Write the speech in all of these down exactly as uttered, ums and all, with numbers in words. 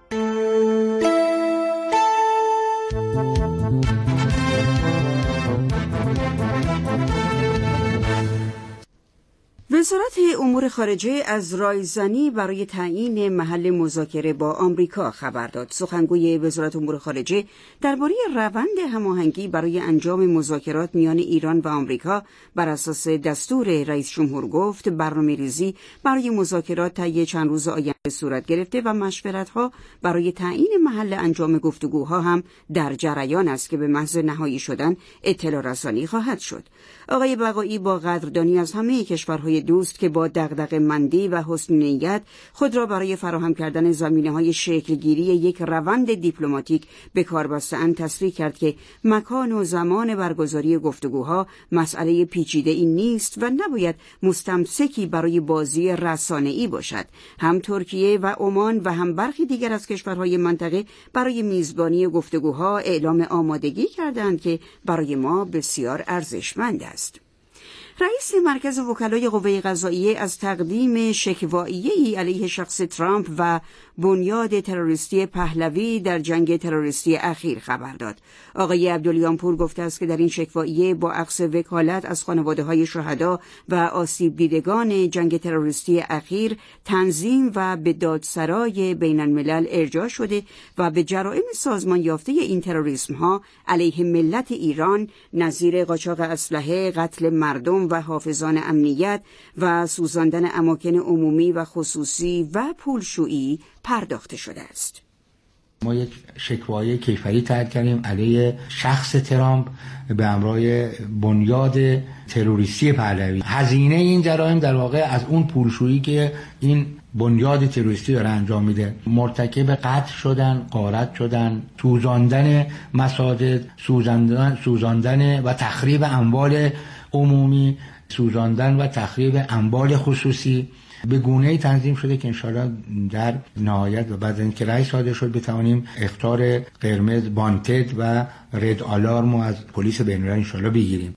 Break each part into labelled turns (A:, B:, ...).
A: وزارت امور خارجه از رایزنی برای تعیین محل مذاکره با آمریکا خبر داد. سخنگوی وزارت امور خارجه درباره روند هماهنگی برای انجام مذاکرات میان ایران و آمریکا بر اساس دستور رئیس جمهور گفت برنامه‌ریزی برای مذاکرات طی چند روز آینده صورت گرفته و مشورت‌ها برای تعیین محل انجام گفتگوها هم در جریان است که به محض نهایی شدن اطلاع رسانی خواهد شد. آقای بقایی با قدردانی از همه کشورهای دوست که با دغدغه‌مندی و حسن نیت خود را برای فراهم کردن زمینه‌های شکل‌گیری یک روند دیپلماتیک به کار بسته‌اند تصریح کرد که مکان و زمان برگزاری گفتگوها مسئله پیچیده‌ای نیست و نباید مستمسکی برای بازی رسانه‌ای باشد. هم ترکیه و عمان و هم برخی دیگر از کشورهای منطقه برای میزبانی گفتگوها اعلام آمادگی کردند که برای ما بسیار ارزشمند است. رئیس مرکز وکلای قوه قضاییه از تقدیم شکوایی‌ای علیه شخص ترامپ و بنیاد تروریستی پهلوی در جنگ تروریستی اخیر خبر داد. آقای عبدالیانپور گفته است که در این شکواییه با اخذ وکالت از خانواده‌های شهدا و آسیب دیدگان جنگ تروریستی اخیر تنظیم و به دادسرای بین الملل ارجاع شده و به جرائم سازمان یافته این تروریسم‌ها علیه ملت ایران نظیر قاچاق اسلحه، قتل مردم و حافظان امنیت و سوزاندن اماکن عمومی و خصوصی و پولشویی پرداخته شده است.
B: ما یک شکوای کیفری تایید کردیم علیه شخص ترامپ به همراه بنیاد تروریستی پهلوی. هزینه این جرایم در واقع از اون پولشویی که این بنیاد تروریستی داره انجام میده. مرتکب قتل شدن، غارت شدن، سوزاندن مساجد، سوزاندن سوزاندن و تخریب اموال عمومی، سوزاندن و تخریب اموال خصوصی به گونه‌ای تنظیم شده که انشاءالله در نهایت و بعد اینکه رأی صادر شد بتوانیم اخطار قرمز بانتد و رد آلارم رو از پلیس بین‌الملل انشاءالله بگیریم.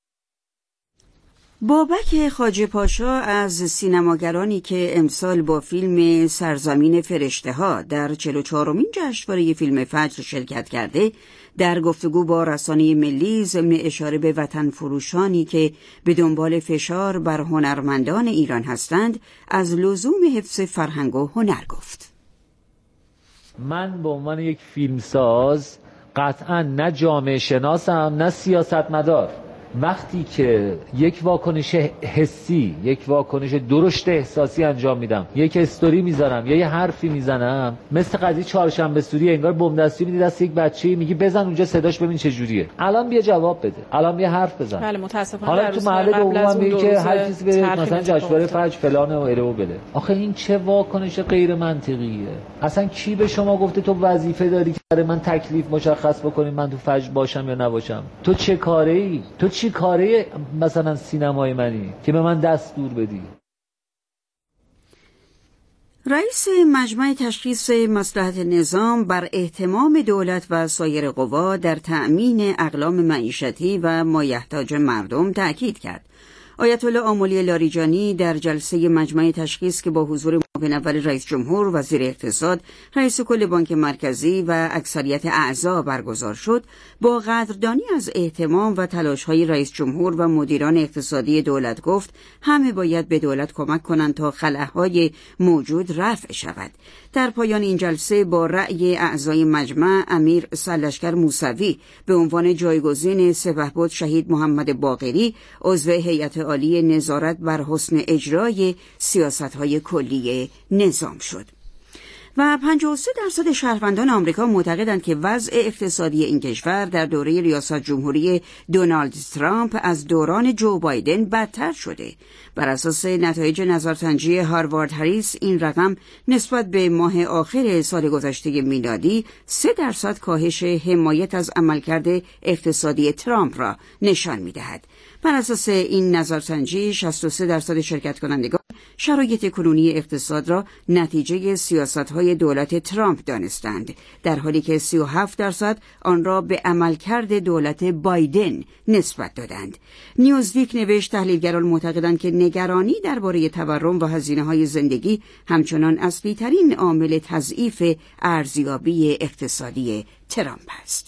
A: بابک خواجه پاشا از سینماگرانی که امسال با فیلم سرزمین فرشته‌ها در چهل و چهارمین جشنواره فیلم فجر شرکت کرده، در گفتگو با رسانه ملی ضمن اشاره به وطن فروشانی که به دنبال فشار بر هنرمندان ایران هستند از لزوم حفظ فرهنگ و هنر گفت.
C: من به عنوان یک فیلمساز قطعاً نه جامعه شناسم نه سیاستمدار. وقتی که یک واکنش حسی، یک واکنش درشت احساسی انجام میدم، یک استوری میذارم یا یه حرفی میزنم، مثل قضیه چهارشنبه سوری انگار بمب دستی میدی دست یک بچه‌ای میگی بزن اونجا صداش ببین چه جوریه. الان بیا جواب بده، الان بیا حرف بزن.
D: بله متاسفانه
C: حالا تو محله دوم میگه که هر کسی به مثلا جشنواره فجر فلان و ارو بده. آخه این چه واکنش غیر منطقیه؟ اصلا کی به شما گفته تو وظیفه داری که برای من تکلیف مشخص بکنی من تو فجر باشم یا نباشم؟ تو چه کاره‌ای؟ تو چی کاره مثلا سینمای منی که به من دستور بدی؟
A: رئیس مجمع تشخیص مصلحت نظام بر اهتمام دولت و سایر قوا در تأمین اقلام معیشتی و مایحتاج مردم تأکید کرد. آیت الله آملی لاریجانی در جلسه مجمع تشخیص که با حضور معاون اول رئیس جمهور، وزیر اقتصاد، رئیس کل بانک مرکزی و اکثریت اعضا برگزار شد، با قدردانی از اهتمام و تلاش‌های رئیس جمهور و مدیران اقتصادی دولت گفت همه باید به دولت کمک کنند تا خلاهای موجود رفع شود. در پایان این جلسه با رأی اعضای مجمع امیر سرلشکر موسوی به عنوان جایگزین سپهبد شهید محمد باقری عضو هیئت عالی نظارت بر حسن اجرای سیاست‌های کلی نظام شد. و پنجاه و سه درصد شهروندان آمریکا معتقدند که وضع اقتصادی این کشور در دوره ریاست جمهوری دونالد ترامپ از دوران جو بایدن بدتر شده. بر اساس نتایج نظرسنجی هاروارد هریس این رقم نسبت به ماه آخر سال گذشته میلادی سه درصد کاهش حمایت از عملکرد اقتصادی ترامپ را نشان می‌دهد. بر اساس این نظرسنجی شصت و سه درصد شرکت کنندگان شرایط کنونی اقتصاد را نتیجه سیاست‌های دولت ترامپ دانستند، در حالی که سی و هفت درصد آن را به عملکرد دولت بایدن نسبت دادند. نیوزویک نوشت تحلیلگران معتقدند که نگرانی درباره تورم و هزینه‌های زندگی همچنان اصلی‌ترین عامل تضعیف ارزیابی اقتصادی ترامپ است.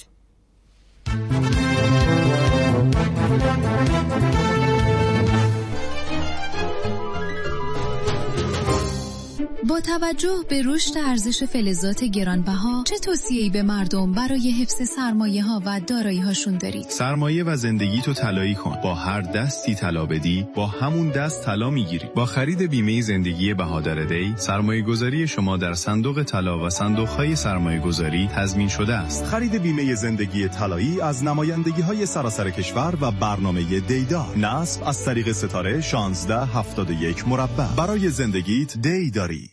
D: با توجه به رشد ارزش فلزات گرانبها، چه توصیه‌ای به مردم برای حفظ سرمایه‌ها و دارایی‌هاشون دارید؟
E: سرمایه و زندگی تو طلایی کن. با هر دستی طلا بدی، با همون دست طلا میگیری. با خرید بیمه زندگی بهادر دی، سرمایه‌گذاری شما در صندوق طلا و صندوق‌های سرمایه‌گذاری تضمین شده است.
F: خرید بیمه زندگی طلایی از نمایندگی‌های سراسر کشور و برنامه دیدار. نصب از طریق ستاره شانزده هفتاد و یک مربع. برای زندگیت دی داری.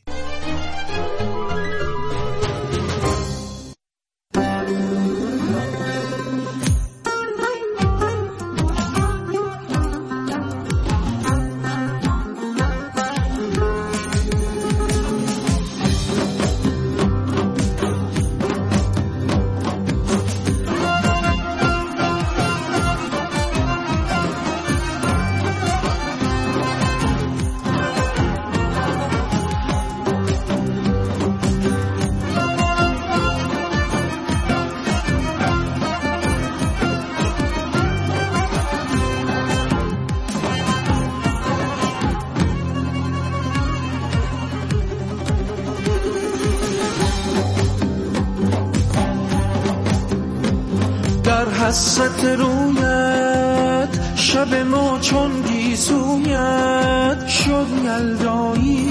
G: حسرت رویت شب ما چون گیسویت شد یلدایی،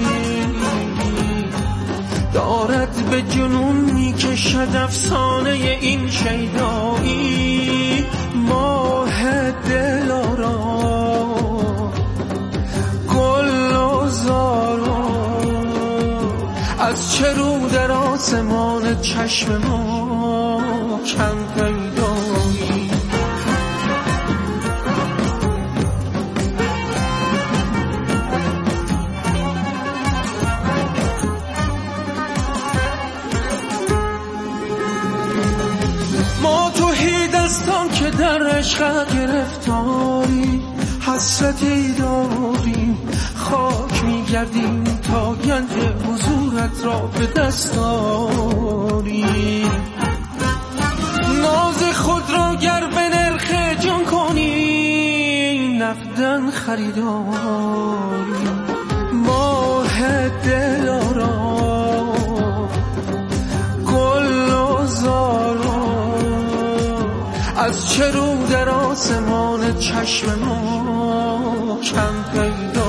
G: دارد به جنون میکشد افسانه این شیدایی. ماه دلارا گل و زارا از چه رو در آسمان چشم ما کم پیدایی. ما توهی دستان که در عشق گرفتاری، حسرتی داریم خاک میگردیم تا گنج حضورت را به دست آریم. ناز خود را گر به نرخ جان کنی نقدن خریداری. ماه دلارا گل و زارا از چه رو در آسمان چشم ما کم پیداری.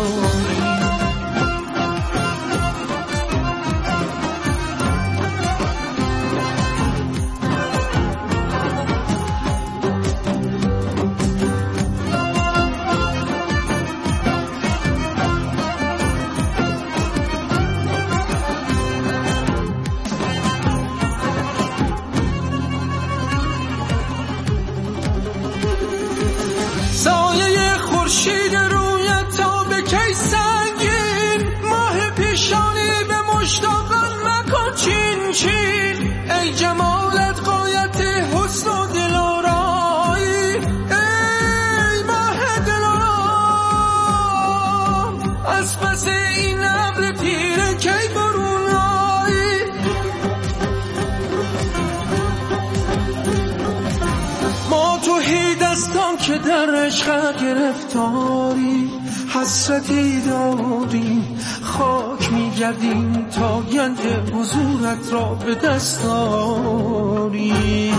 G: سایه خورشید رویت تا به کی سنگین، ماه پیشانی به مشتاقان مکن چین چین. ای جمالت غایت حسن و دلارایی، ای ماه دلارا از پس این ابر تیره کی برونایی. ما توهی دستان که در عشق گرفتاری، حسرتی داریم خاک میگردیم تا گنج حضورت را به دست آریم.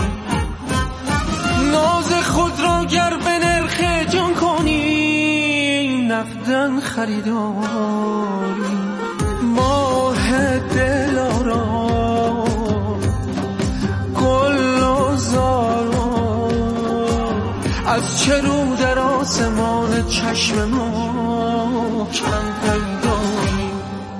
G: ناز خود را گر به نرخ جان کنی نقدن خریداری. ماه دلارا گل و زارا از چه رو در آسمان چشم ما کم پیدایی.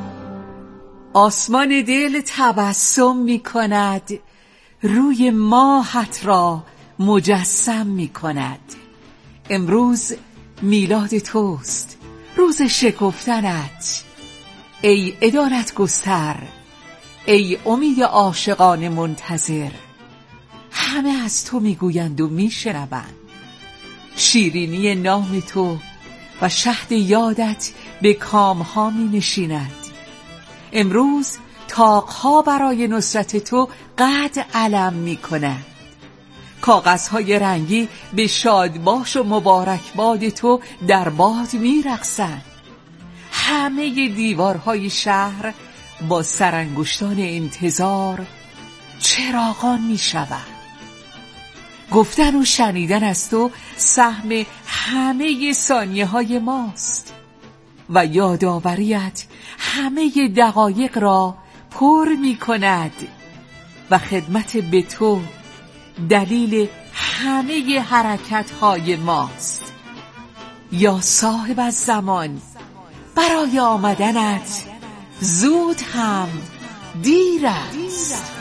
H: آسمان دل تبسم می کند، روی ماهت را مجسم می کند. امروز میلاد توست، روز شکفتنت. ای عدالت گستر، ای امید عاشقان منتظر. همه از تو میگویند و میشنوند، شیرینی نام تو و شهد یادت به کامها می نشیند. امروز طاقها برای نصرت تو قد علم می کند. کاغذهای رنگی به شادباش و مبارکباد تو در باد می رقصند. همه دیوارهای شهر با سرانگشتان انتظار چراغان می شود. گفتن و شنیدن از تو سهم همه ثانیه های ماست و یادآوریت همه دقایق را پر می کند و خدمت به تو دلیل همه حرکت های ماست. یا صاحب الزمان، برای آمدنت زود هم دیر است.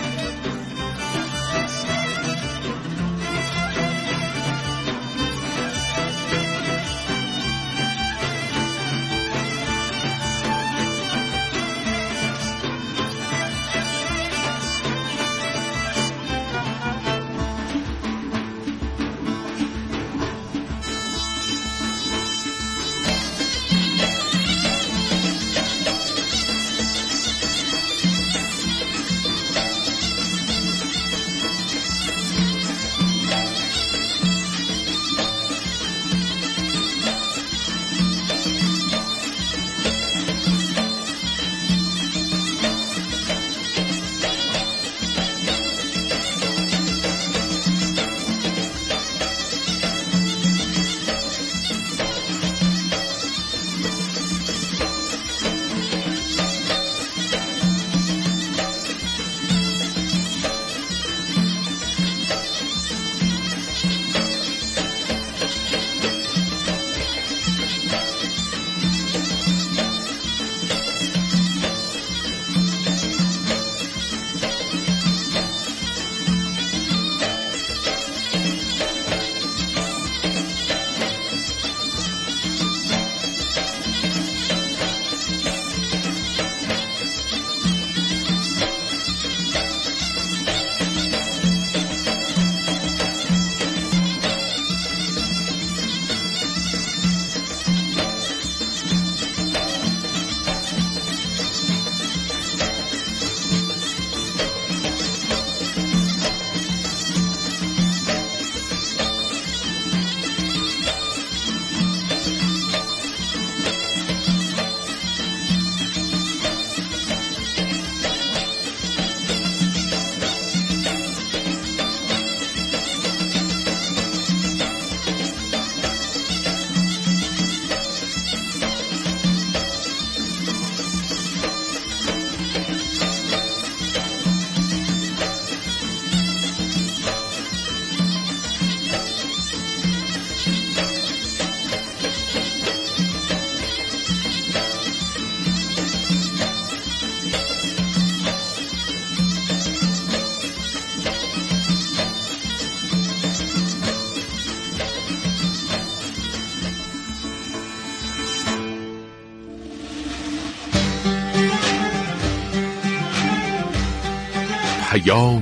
I: پیام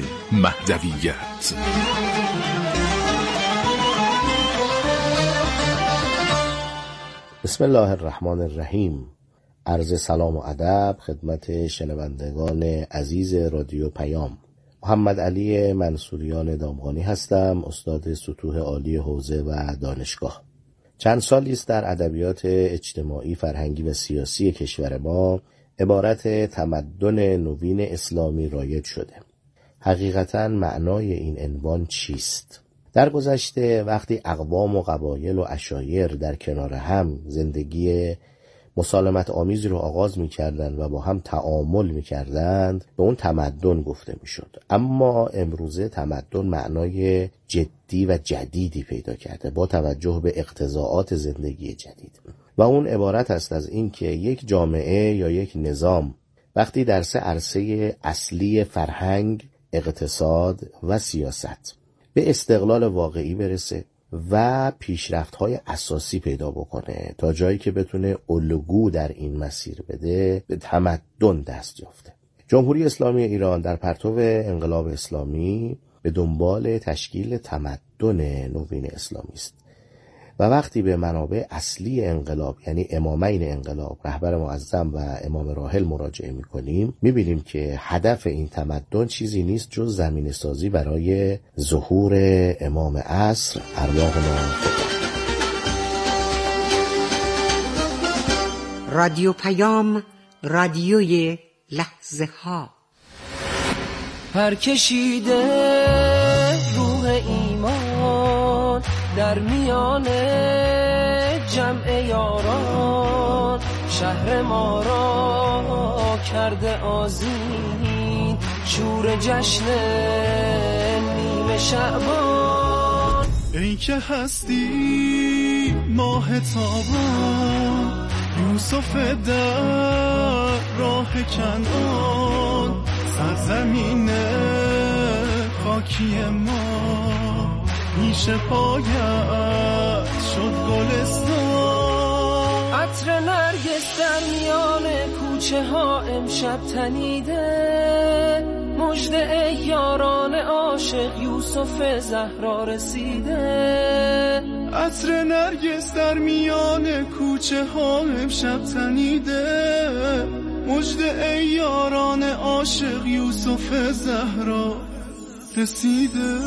I: مهدویت.
J: بسم الله الرحمن الرحیم. عرض سلام و ادب خدمت شنوندگان عزیز رادیو پیام. محمد علی منصوریان دامغانی هستم، استاد سطوح عالی حوزه و دانشگاه. چند سالی است در ادبیات اجتماعی، فرهنگی و سیاسی کشور ما عبارت تمدن نوین اسلامی رایج شده. حقیقتاً معنای این عنوان چیست؟ در گذشته وقتی اقوام و قبایل و عشایر در کنار هم زندگی مسالمت آمیزی رو آغاز می کردند و با هم تعامل می کردند به اون تمدن گفته می شد. اما امروزه تمدن معنای جدی و جدیدی پیدا کرده با توجه به اقتضاعات زندگی جدید و اون عبارت است از این که یک جامعه یا یک نظام وقتی در سه عرصه اصلی فرهنگ، اقتصاد و سیاست به استقلال واقعی برسه و پیشرفت‌های اساسی پیدا بکنه تا جایی که بتونه الگو در این مسیر بده، به تمدن دست یافته. جمهوری اسلامی ایران در پرتو انقلاب اسلامی به دنبال تشکیل تمدن نوین اسلامی است و وقتی به منابع اصلی انقلاب یعنی امامین انقلاب، رهبر معظم و امام راحل مراجعه می‌کنیم، می‌بینیم که هدف این تمدن چیزی نیست جز زمینه سازی برای ظهور امام عصر ارواحنا فداه.
K: رادیو پیام، رادیوی لحظه ها.
G: پرکشیده روح ایمان در میان جمع یاران، شهر ما را کرده آذین، شور جشن نیمه شعبان.
L: ای که هستی ماه تابان، یوسف در راه کنعان، سرزمین خاکی ما پیش پایت شد گلستان.
G: عطر نرگس در میان کوچه ها امشب تنیده، مژده ای یاران عاشق یوسف زهرا رسیده.
L: عطر نرگس در میان کوچه ها امشب تنیده، مژده ای یاران عاشق یوسف زهرا رسیده.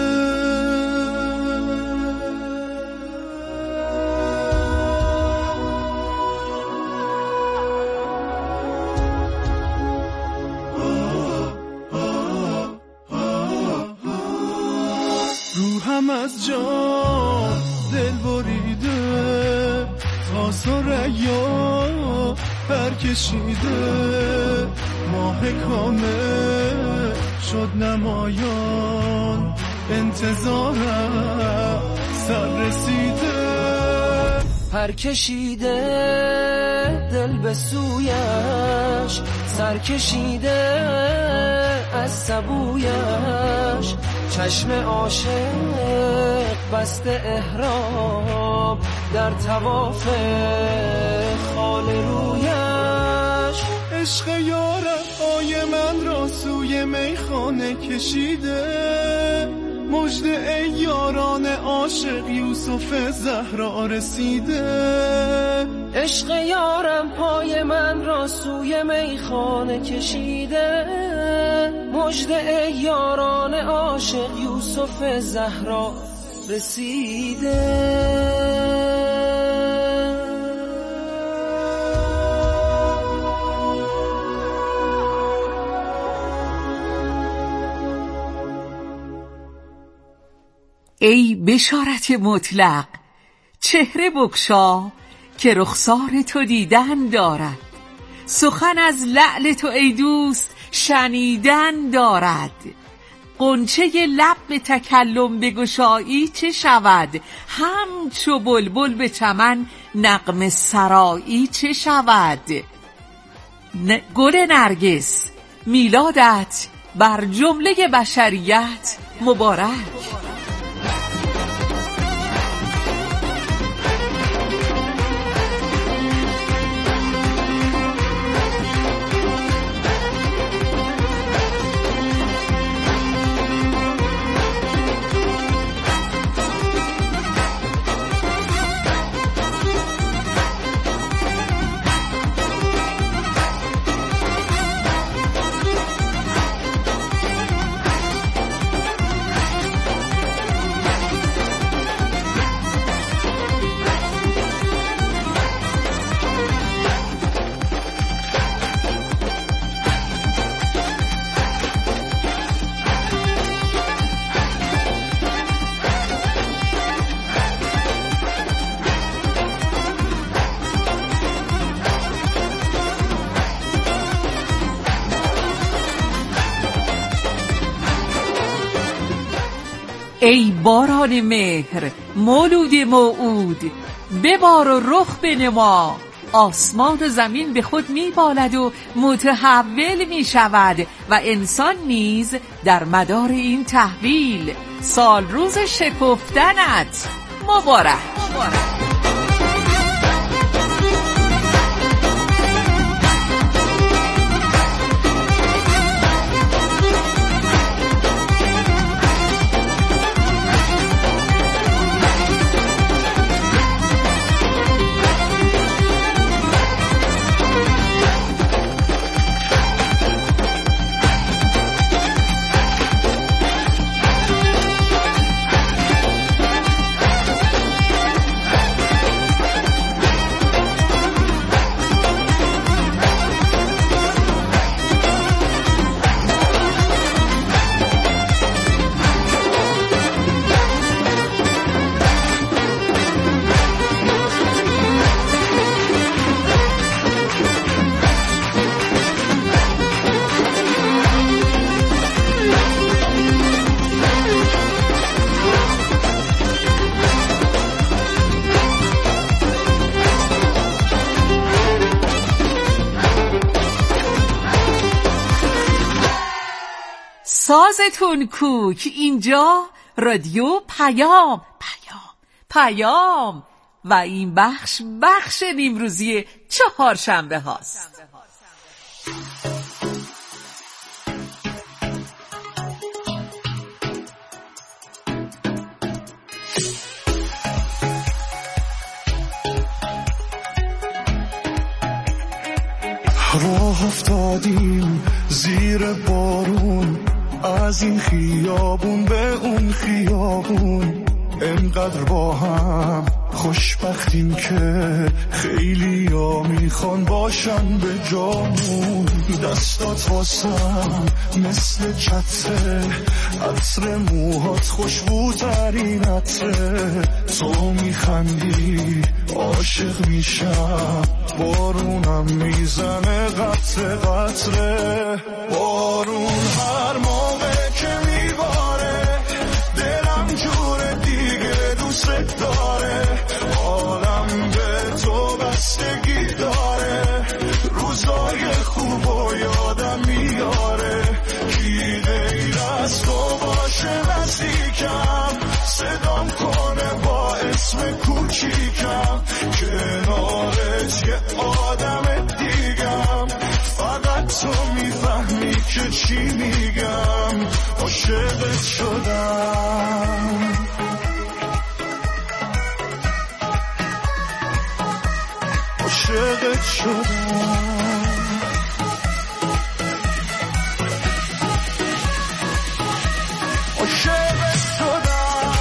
L: روحم از جان دل بریده، تا ثریا پرکشیده، ماه کامل شد نمایان، انتظارم سر رسیده.
G: پرکشیده دل به سویش، سرکشیده از سبویش، چشم عاشق بسته احرام در طواف خال رویش.
L: عشق یارم پای من را سوی میخانه کشیده، مژده ای یاران عاشق یوسف زهرا رسیده.
G: عشق یارم پای من را سوی میخانه کشیده، مژده ای یاران عاشق یوسف زهرا رسیده.
H: ای بشارت مطلق چهره بگشا که رخسار تو دیدن دارد، سخن از لعل تو ای دوست شنیدن دارد. غنچه لب به تکلم بگشایی چه شود، همچو بلبل به چمن نغمه سرایی چه شود. ن... گل نرگس میلادت بر جمله بشریت مبارک. ای باران مهر مولود موعود، ببار و رخ بنما. آسمان و زمین به خود می بالد و متحول می شود و انسان نیز در مدار این تحویل. سال روز شکفتنت مبارک. مبارک. سازتون کوک، اینجا رادیو پیام. پیام پیام و این بخش بخش نیمروزی چهارشنبه هاست.
L: راه افتادیم زیر بارون، از این خیابون به اون خیابون، انقدر با هم خوشبختیم که خیلی ها میخوان باشن به جامون. دستات واسم مثل چتره، عطر موهات خوشبوترین عطره، تو میخندی عاشق میشم، بارونم میزنه قطره قطره. بارون هر موقع که میباره دلم جور دیگه دوست داره، عالم به تو بستگی داره، روزای خوب و یادم میاره، کی غیر از تو باشه نزدیکم، صدام کنه با اسم کوچیکم، کنارت یه آدم دیگم، فقط تو میفهمی که چی میگم، عاشقت شدم. عاشقت شدم. عاشقت شدم.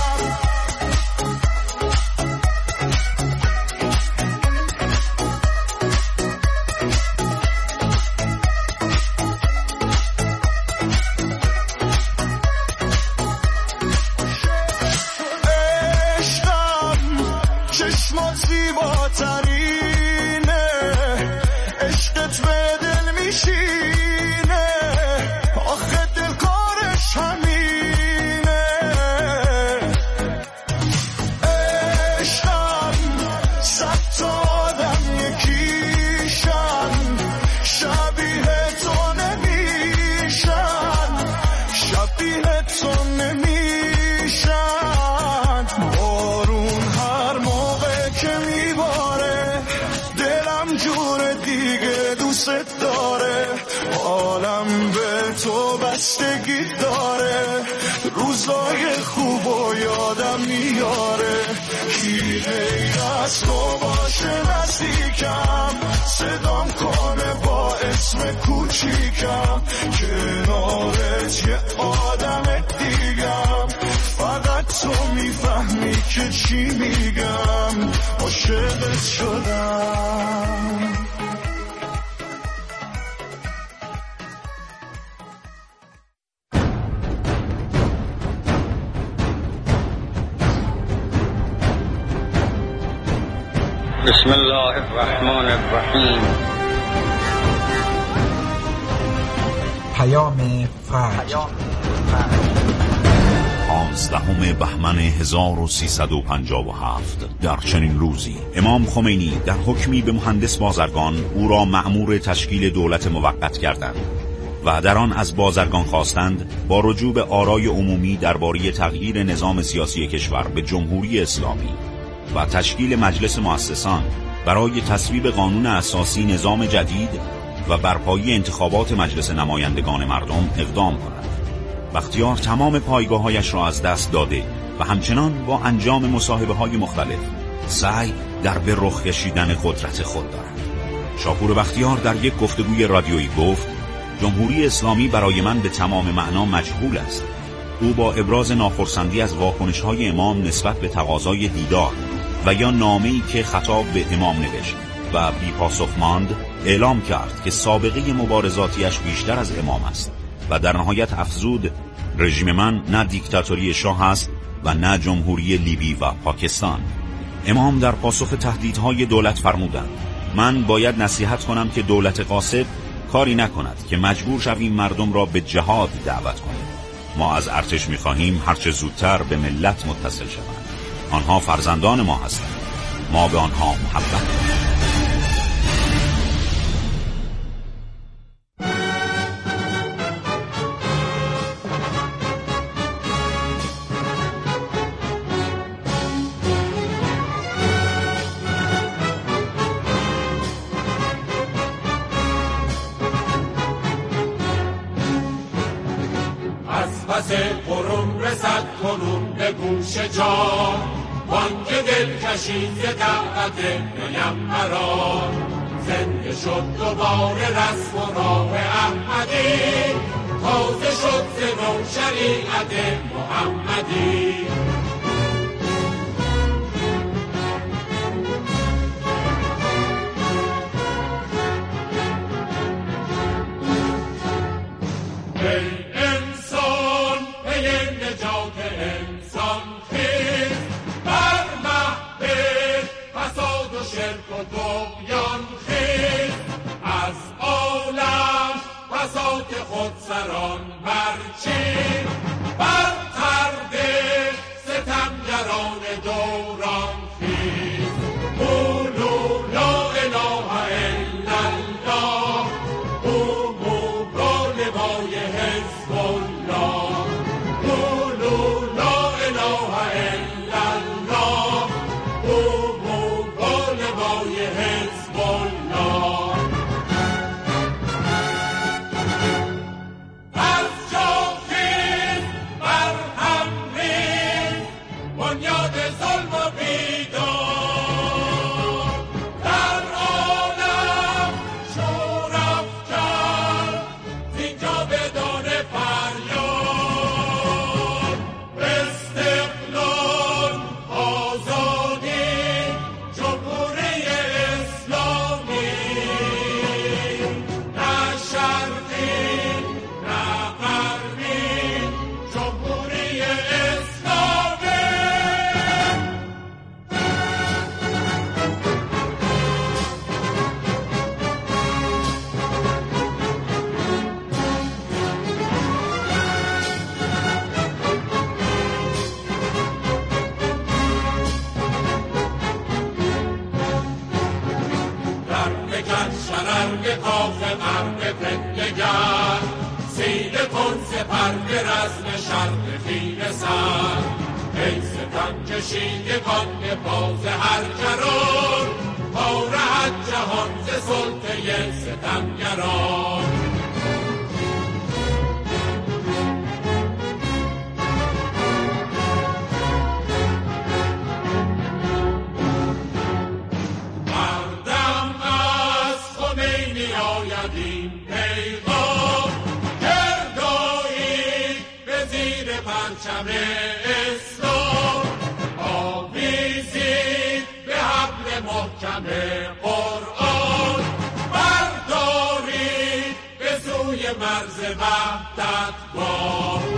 L: چشمات زیباترینه، عشقت به دل میشینه، آخه دل کارش همینه. عشقم صد تا آدم یکیشن، شبیه تو نمیشن، شبیه تو نمیشن. بارون هر موقع که میباره دلم جور دیگه دوست داره، عالم به تو بستگی داره، روزای خوب و یادم میاره، کی غیر از تو باشه نزدیکم، صدام کنه با اسم کوچیکم، کنارت یه آدم دیگم، فقط تو میفهمی که چی میگم، عاشقت شدم.
M: بسم الله الرحمن الرحیم.
N: پیام فرج.
O: پانزدهم بهمن هزار و سیصد و پنجاه و هفت در چنین روزی امام خمینی در حکمی به مهندس بازرگان او را مأمور تشکیل دولت موقت کردند. و در آن از بازرگان خواستند با رجوع به آرای عمومی درباره تغییر نظام سیاسی کشور به جمهوری اسلامی و تشکیل مجلس مؤسسان برای تصویب قانون اساسی نظام جدید و برپایی انتخابات مجلس نمایندگان مردم اقدام کند. بختیار تمام پایگاه‌هایش را از دست داده و همچنان با انجام مصاحبه‌های مختلف سعی در به رخ کشیدن قدرت خود دارد. شاپور بختیار در یک گفتگوی رادیویی گفت: جمهوری اسلامی برای من به تمام معنا مجهول است. او با ابراز ناخرسندی از واکنش‌های امام نسبت به تقاضای دیدار و یا نامه‌ای که خطاب به امام نوشت و بی پاسخ ماند، اعلام کرد که سابقه مبارزاتیش بیشتر از امام است و در نهایت افزود: رژیم من نه دیکتاتوری شاه است و نه جمهوری لیبی و پاکستان. امام در پاسخ تهدیدهای دولت فرمودند: من باید نصیحت کنم که دولت غاصب کاری نکند که مجبور شویم مردم را به جهاد دعوت کنیم. ما از ارتش می‌خواهیم هرچه زودتر به ملت متصل شوند. آنها فرزندان ما هستند. ما به آنها محبت داریم.
N: قرون رسد کنون به گوش جان، وان که دل کشید ز دعوت پیمبران. زنده شد دوباره رسم و راه احمدی، تازه شد ز نو شریعت محمدی. خودسران برچین بر ترده ستمگران دوران خیز. قولوا لا اله الا الله، قوموا بالبای حزب الله. قولوا لا اله الا الله، قوموا بالبای حزب الله. سینه کن سپر به رزم شرق خیره سر. ای ستم کشیدگان به باز هر کران، تا رهد جهان ز سلطه ستمگران. مردم از خمینی آید این پیغام، گردایی به زیر پرچم اسلام. آویزید به حبل محکم قرآن، بردارید به سوی مرز وحدت گام.